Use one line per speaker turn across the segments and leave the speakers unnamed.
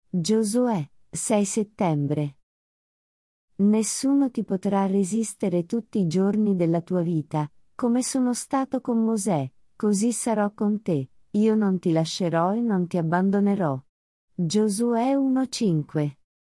Giosuè, 6 settembre. Nessuno ti potrà resistere tutti i giorni della tua vita, come sono stato con Mosè, così sarò con te, io non ti lascerò e non ti abbandonerò. Giosuè 1:5.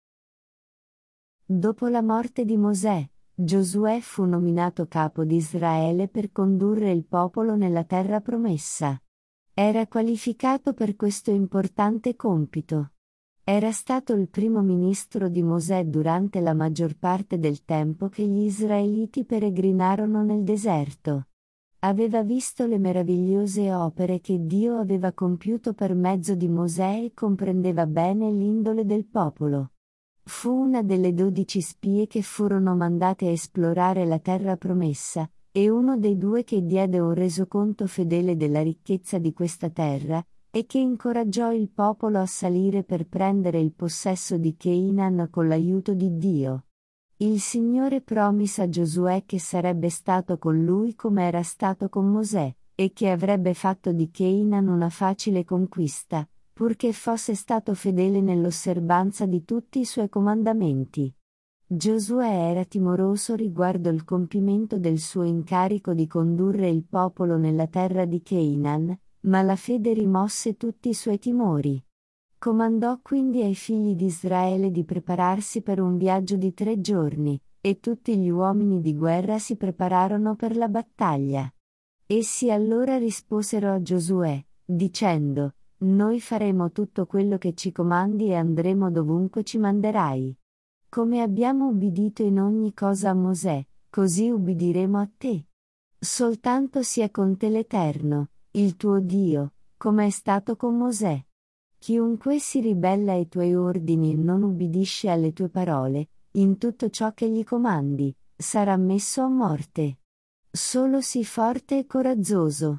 Dopo la morte di Mosè, Giosuè fu nominato capo di Israele per condurre il popolo nella terra promessa. Era qualificato per questo importante compito. Era stato il primo ministro di Mosè durante la maggior parte del tempo che gli israeliti peregrinarono nel deserto. Aveva visto le meravigliose opere che Dio aveva compiuto per mezzo di Mosè e comprendeva bene l'indole del popolo. Fu una delle 12 spie che furono mandate a esplorare la terra promessa, e uno dei 2 che diede un resoconto fedele della ricchezza di questa terra, e che incoraggiò il popolo a salire per prendere il possesso di Canaan con l'aiuto di Dio. Il Signore promise a Giosuè che sarebbe stato con lui come era stato con Mosè, e che avrebbe fatto di Canaan una facile conquista, purché fosse stato fedele nell'osservanza di tutti i suoi comandamenti. Giosuè era timoroso riguardo il compimento del suo incarico di condurre il popolo nella terra di Canaan, ma la fede rimosse tutti i suoi timori. Comandò quindi ai figli di Israele di prepararsi per un viaggio di 3 giorni, e tutti gli uomini di guerra si prepararono per la battaglia. Essi allora risposero a Giosuè, dicendo: Noi faremo tutto quello che ci comandi e andremo dovunque ci manderai. Come abbiamo ubbidito in ogni cosa a Mosè, così ubbidiremo a te. Soltanto sia con te l'Eterno, il tuo Dio, come è stato con Mosè. Chiunque si ribella ai tuoi ordini e non ubbidisce alle tue parole, in tutto ciò che gli comandi, sarà messo a morte. Solo sii forte e coraggioso.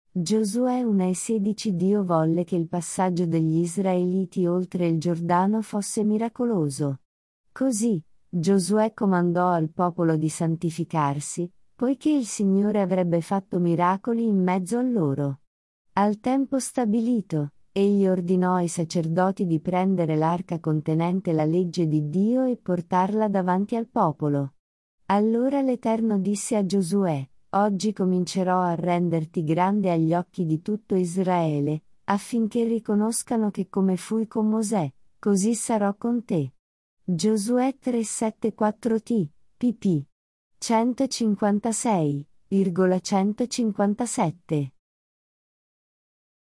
Giosuè 1:16. Dio volle che il passaggio degli Israeliti oltre il Giordano fosse miracoloso. Così, Giosuè comandò al popolo di santificarsi, poiché il Signore avrebbe fatto miracoli in mezzo a loro. Al tempo stabilito, egli ordinò ai sacerdoti di prendere l'arca contenente la legge di Dio e portarla davanti al popolo. Allora l'Eterno disse a Giosuè: Oggi comincerò a renderti grande agli occhi di tutto Israele, affinché riconoscano che come fui con Mosè, così sarò con te. Giosuè 3:7-4 pp. 156,157